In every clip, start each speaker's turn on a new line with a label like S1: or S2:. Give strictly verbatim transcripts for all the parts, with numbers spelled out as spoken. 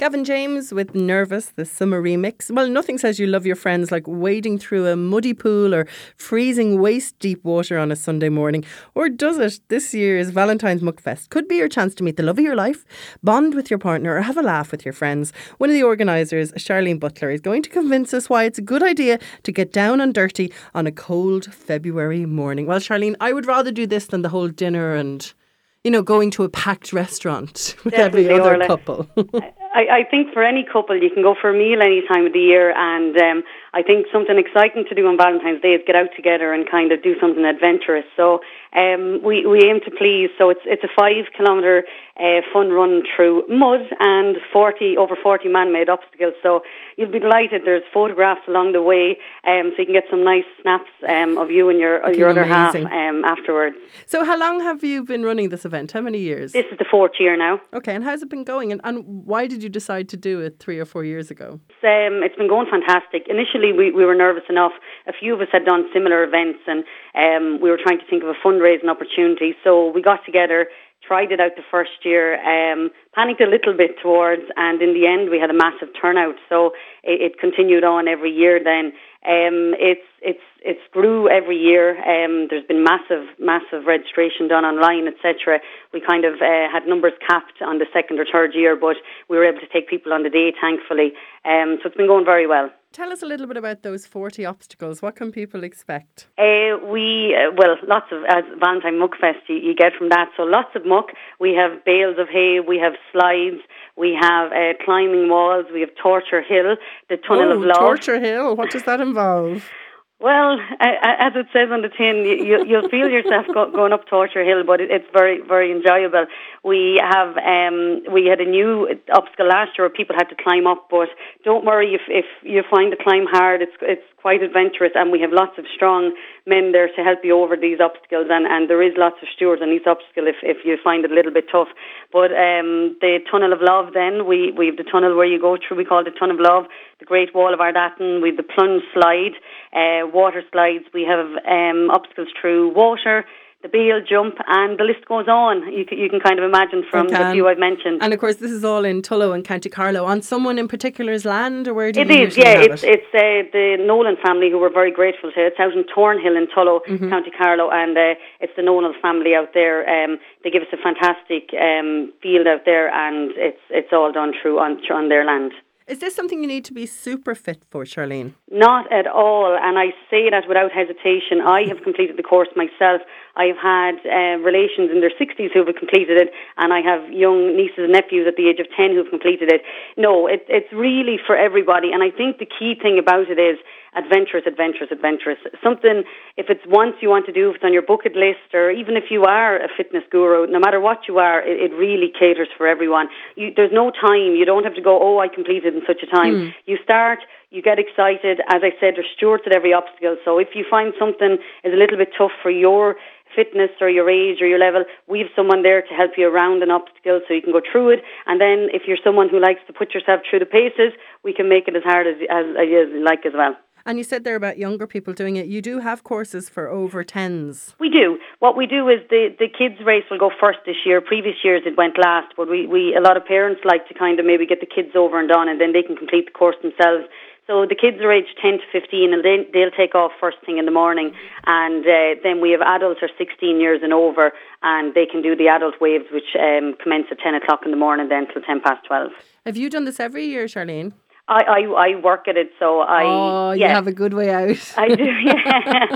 S1: Gavin James with Nervous, the summer remix. Well, nothing says you love your friends like wading through a muddy pool or freezing waist-deep water on a Sunday morning. Or does it? This year's Valentine's Muckfest could be your chance to meet the love of your life, bond with your partner or have a laugh with your friends. One of the organisers, Charlene Butler, is going to convince us why it's a good idea to get down and dirty on a cold February morning. Well, Charlene, I would rather do this than the whole dinner and, you know, going to a packed restaurant with
S2: Definitely,
S1: every other
S2: Orla.
S1: couple.
S2: I, I think for any couple, you can go for a meal any time of the year, and um, I think something exciting to do on Valentine's Day is get out together and kind of do something adventurous. So um, we, we aim to please. So it's it's a five kilometre uh, fun run through mud and forty over forty man-made obstacles. So you'll be delighted. There's photographs along the way, um, so you can get some nice snaps um, of you and your your other
S1: amazing.
S2: half um, afterwards.
S1: So how long have you been running this event? How many years?
S2: This is the fourth year now.
S1: Okay, and how's it been going? And, and why did you decide to do it three or four years ago?
S2: It's, um, it's been going fantastic. Initially, we, we were nervous enough. A few of us had done similar events, and um, we were trying to think of a fundraising opportunity. So we got together, tried it out the first year, um, panicked a little bit towards, and in the end, we had a massive turnout. So it, it continued on every year then. Um, it's it's it's grew every year. Um, there's been massive massive registration done online, et cetera. We kind of uh, had numbers capped on the second or third year, but we were able to take people on the day, thankfully. Um, so it's been going very well.
S1: Tell us a little bit about those forty obstacles. What can people expect?
S2: Uh, we, uh, well, lots of, as Valentine Muckfest, you, you get from that. So lots of muck. We have bales of hay, we have slides, we have uh, climbing walls, we have Torture Hill, the Tunnel
S1: oh,
S2: of Love.
S1: Torture Hill, what does that involve?
S2: Well, uh, as it says on the tin, you, you'll feel yourself go, going up Torture Hill, but it, it's very, very enjoyable. We have um, we had a new obstacle last year where people had to climb up, but don't worry if, if you find the climb hard. It's it's quite adventurous, and we have lots of strong men there to help you over these obstacles, and, and there is lots of stewards on each obstacle if, if you find it a little bit tough. But um, the Tunnel of Love, then we we have the tunnel where you go through. We call it the Tunnel of Love. The Great Wall of Ardatton. We have the plunge slide. Uh, water slides, we have um, obstacles through water, the bale jump, and the list goes on. You can, you can kind of imagine from the few I've mentioned.
S1: And of course, this is all in Tullow and County Carlow. On someone in particular's land, or where do
S2: it
S1: you
S2: is?
S1: usually
S2: Yeah,
S1: have
S2: it's
S1: it?
S2: it's uh, the Nolan family who we're very grateful to. It's out in Thornhill in Tullow, mm-hmm. County Carlow, and uh, it's the Nolan family out there. Um, they give us a fantastic um, field out there, and it's it's all done through on on their land.
S1: Is this something you need to be super fit for, Charlene?
S2: Not at all, and I say that without hesitation. I have completed the course myself. I've had uh, relations in their sixties who have completed it, and I have young nieces and nephews at the age of ten who have completed it. No, it, it's really for everybody, and I think the key thing about it is adventurous, adventurous, adventurous. Something, if it's once you want to do, if it's on your bucket list, or even if you are a fitness guru, no matter what you are, it, it really caters for everyone. You, there's no time. You don't have to go, oh, I completed in such a time. Mm. You start, you get excited. As I said, there's stewards at every obstacle. So if you find something is a little bit tough for your fitness or your age or your level, we have someone there to help you around an obstacle so you can go through it. And then if you're someone who likes to put yourself through the paces, we can make it as hard as, as, as you like as well.
S1: And you said there about younger people doing it. You do have courses for over tens.
S2: We do. What we do is the, the kids race will go first this year. Previous years it went last, but we, we a lot of parents like to kind of maybe get the kids over and done, and then they can complete the course themselves. So the kids are aged ten to fifteen, and they, they'll take off first thing in the morning. And uh, then we have adults who are sixteen years and over, and they can do the adult waves, which um, commence at ten o'clock in the morning then till ten past twelve.
S1: Have you done this every year, Charlene?
S2: I, I, I work at it, so I...
S1: Oh,
S2: yeah.
S1: You have a good way out.
S2: I do, yeah.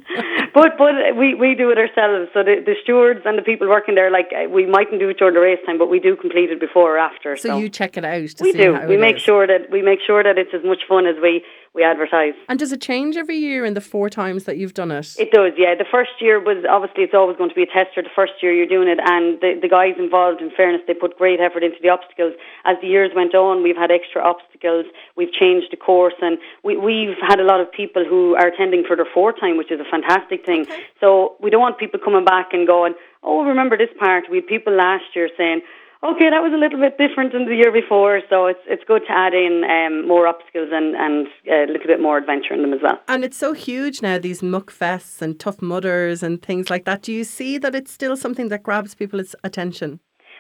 S2: but but we, we do it ourselves. So the, the stewards and the people working there, like, we mightn't do it during the race time, but we do complete it before or after.
S1: So, so. you check it out to
S2: we
S1: see
S2: do.
S1: how
S2: we
S1: it
S2: make
S1: is.
S2: sure that we make sure that it's as much fun as we, we advertise.
S1: And does it change every year in the four times that you've done it?
S2: It does, yeah. The first year was, obviously, it's always going to be a tester. The first year you're doing it, and the, the guys involved, in fairness, they put great effort into the obstacles. As the years went on, we've had extra obstacles. We've changed the course, and we, we've had a lot of people who are attending for their fourth time, which is a fantastic thing. Okay. So we don't want people coming back and going, oh, remember this part. We had people last year saying, okay, that was a little bit different than the year before, so it's it's good to add in um, more obstacles and, and uh, a little bit more adventure in them as well.
S1: And it's so huge now, these muck fests and tough mudders and things like that. Do you see that it's still something that grabs people's attention?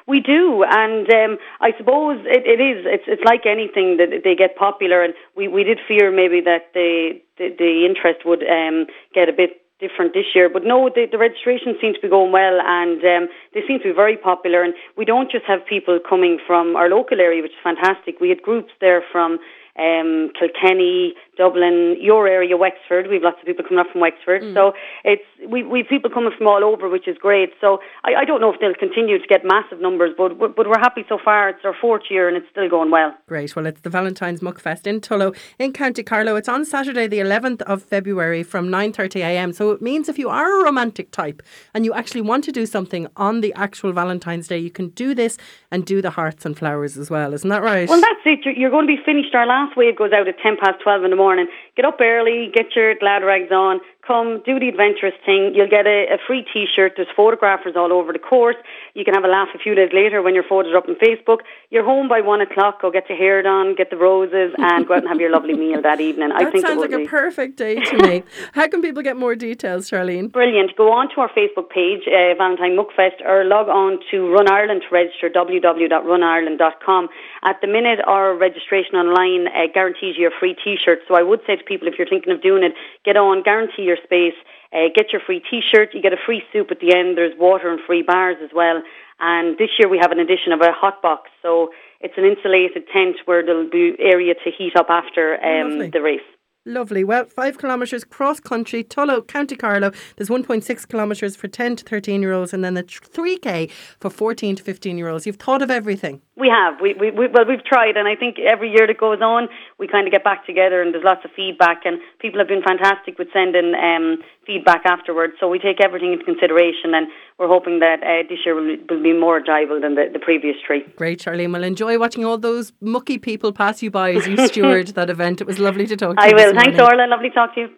S2: We do, and um, I suppose it, it is. It's it's like anything that they get popular, and we, we did fear maybe that the the, the interest would um, get a bit different this year. But no, the, the registration seems to be going well, and um, they seem to be very popular. And we don't just have people coming from our local area, which is fantastic. We had groups there from um, Kilkenny, Dublin, your area, Wexford. We have lots of people coming up from Wexford. Mm. So it's we we have people coming from all over, which is great. So I, I don't know if they'll continue to get massive numbers, but but we're happy so far. It's our fourth year and it's still going well.
S1: Great. Well, it's the Valentine's Muckfest in Tullow in County Carlow. It's on Saturday the eleventh of February from nine thirty a m. So it means if you are a romantic type and you actually want to do something on the actual Valentine's Day, you can do this and do the hearts and flowers as well. Isn't that right?
S2: Well, that's it. You're going to be finished. Our last wave goes out at ten past twelve in the morning. Get up early, get your glad rags on, come do the adventurous thing. You'll get a, a free T-shirt. There's photographers all over the course. You can have a laugh a few days later when your photos are up on Facebook. You're home by one o'clock. Go get your hair done, get the roses, and go out and have your lovely meal that evening.
S1: That
S2: I think
S1: sounds like
S2: be.
S1: a perfect day to me. How can people get more details, Charlene?
S2: Brilliant. Go on to our Facebook page, uh, Valentine Muckfest, or log on to Run Ireland to register, w w w dot run ireland dot com. At the minute, our registration online uh, guarantees you a free T-shirt. So I would say to people, if you're thinking of doing it, get on, guarantee your space, uh, get your free T-shirt, you get a free soup at the end, there's water and free bars as well. And this year we have an addition of a hot box, so it's an insulated tent where there'll be area to heat up after um, the race.
S1: Lovely. Well, five kilometres cross country, Tullow, County Carlow. There's one point six kilometres for ten to thirteen year olds, and then the three K for fourteen to fifteen year olds. You've thought of everything.
S2: We have. We, we, we well, we've tried, and I think every year that goes on, we kind of get back together, and there's lots of feedback, and people have been fantastic with sending um, feedback afterwards. So we take everything into consideration, and we're hoping that uh, this year will, will be more enjoyable than the, the previous three.
S1: Great, Charlene. Well, enjoy watching all those mucky people pass you by as you steward that event. It was lovely to talk to
S2: I
S1: you.
S2: will. Thanks, Orla. Lovely to talk to you.